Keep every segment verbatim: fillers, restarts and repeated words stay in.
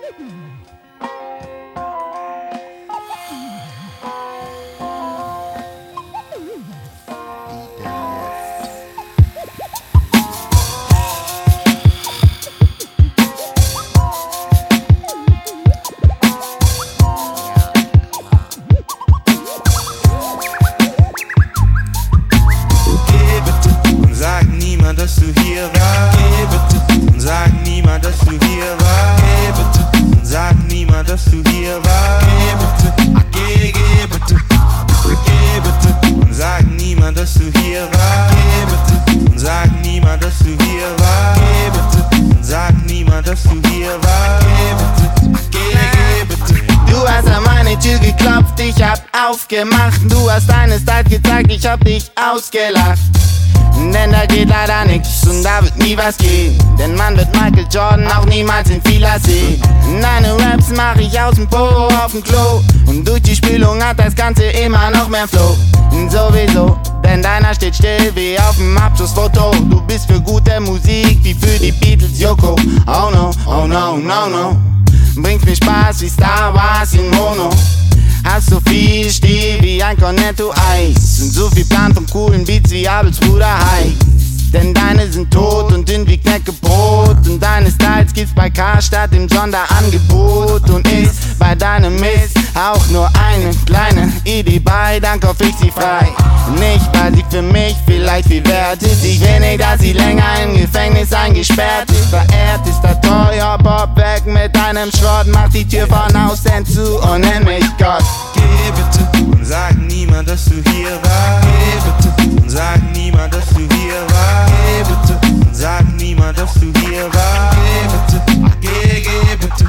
Dass du hier warst. Geh bitte und sag niemand, dass du hier warst. Geh bitte und sag niemand, dass du hier warst. Geh bitte, ach geh, geh bitte. Geh bitte und sag niemand, dass du hier warst. Geh bitte und sag niemand, dass du hier warst. Geh bitte und sag niemand, dass du hier warst. Geh bitte, geh, geh bitte. Du hast an meine Tür geklopft, ich hab aufgemacht. Du hast deine Style gezeigt, ich hab dich ausgelacht. Denn da geht leider nix und da wird nie was gehen. Denn man wird Michael Jordan auch niemals in vieler sehen. Deine Raps mach ich aus dem Po auf dem Klo. Und durch die Spülung hat das Ganze immer noch mehr Flow. Sowieso, denn deiner steht still wie auf dem Abschlussfoto. Du bist für gute Musik wie für die Beatles Yoko. Oh no, oh no, no, no. Bringt mir Spaß wie Star Wars in Mono. Hast so viel Stil wie ein Cornetto Eis und so viel Plan von coolen Beats wie Abels Bruder heißt. Denn deine sind tot und dünn wie Knäckebrot. Und deine Styles gibt's bei Karstadt im Sonderangebot. Und ist bei deinem Mist auch nur eine kleine Idee bei, dann kauf ich sie frei. Nicht, weil sie für mich vielleicht viel wert ist. Ich will nicht, dass sie länger im Gefängnis eingesperrt ist. Verehrt ist der teuer Bob weg mit deinem Schrott. Mach die Tür von außen zu und nenn mich Gott. Geh bitte und sag niemand, dass du hier warst. Geh bitte und sag niemand, dass du hier warst. Geh bitte und sag niemand, dass du hier warst. Geh bitte, ach geh, geh bitte.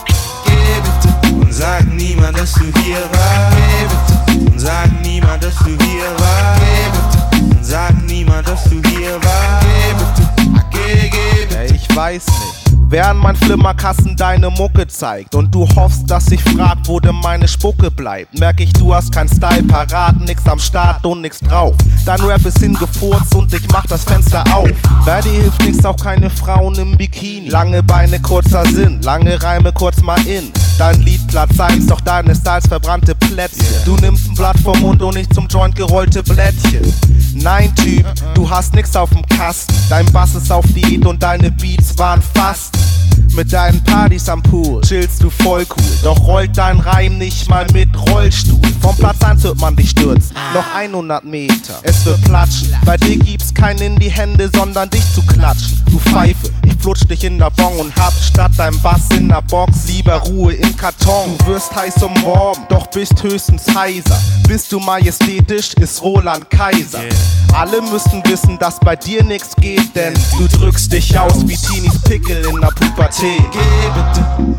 Geh bitte und sag niemand, dass du hier warst. Geh bitte und sag niemand, dass du hier warst. Geh bitte und sag niemand, dass du hier warst. Geh bitte, ach geh, geh bitte. Ey, ich weiß nicht. Während mein Flimmerkasten deine Mucke zeigt und du hoffst, dass ich frag, wo denn meine Spucke bleibt, merk ich, du hast kein Style parat, nix am Start und nix drauf. Dein Rap ist hingefurzt und ich mach das Fenster auf. Bei dir hilft nix, auch keine Frauen im Bikini. Lange Beine, kurzer Sinn, lange Reime, kurz mal in. Dein Lied Platz eins, doch deine Styles verbrannte Plätzchen. Du nimmst ein Blatt vom Mund und nicht zum Joint gerollte Blättchen. Nein, Typ, du hast nix auf dem Kasten. Dein Bass ist auf Diät und deine Beats waren fast. Mit deinen Partys am Pool chillst du voll cool. Doch rollt dein Reim nicht mal mit Rollstuhl. Vom Platz eins wird man dich stürzen, noch hundert Meter, es wird platschen. Bei dir gibt's keinen in die Hände, sondern dich zu klatschen. Du Pfeife, ich flutsch dich in der Bong und hab statt deinem Bass in der Box lieber Ruhe im Karton. Du wirst heiß umworben, doch bist höchstens heiser. Bist du majestätisch, ist Roland Kaiser. Alle müssen wissen, dass bei dir nix geht, denn du drückst dich aus wie Teenies Pickel in der Pubertät. Geh bitte.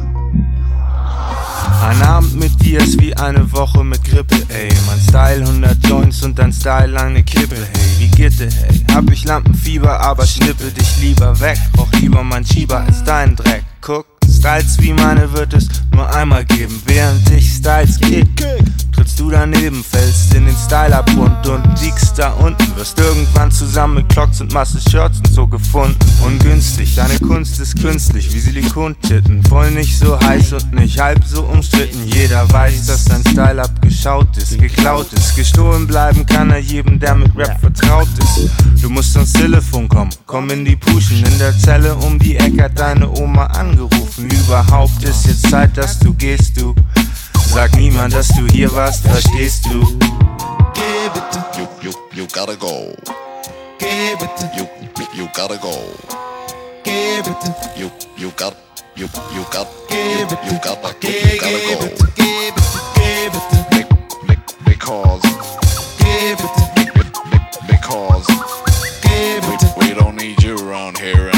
Ein Abend mit dir ist wie eine Woche mit Grippe, ey. Mein Style hundert Joints und dein Style eine Kippe, hey. Wie Gitte, hey. Hab ich Lampenfieber, aber schnippe dich lieber weg. Roch lieber mein Schieber als dein Dreck. Guck, Styles wie meine wird es nur einmal geben. Während ich Styles kick, trittst du daneben, fällst in den Styler-Bund und liegst da unten. Wirst irgendwann zusammen mit Clocks und Masse-Shirts und so gefunden. Ungünstig, deine Kunst ist künstlich wie Silikontitten. Voll nicht so heiß und nicht halb so umstritten. Jeder weiß, dass dein Style abgeschaut ist, geklaut ist. Gestohlen bleiben kann er jedem, der mit Rap vertraut ist. Du musst ans Telefon kommen, komm in die Puschen. In der Zelle um die Ecke hat deine Oma angerufen. Überhaupt ist jetzt Zeit, dass du gehst, du. Sag niemand, dass du hier warst, verstehst du? Geh bitte, You, you, you gotta go. geh bitte, You, you gotta go. geh bitte, You, you got, you, you got, geh you, bitte, you gotta, geh, you gotta geh go. bitte, geh bitte, geh bitte, Be- be- Because, geh bitte, be- be- because geh bitte. we, we don't need you around here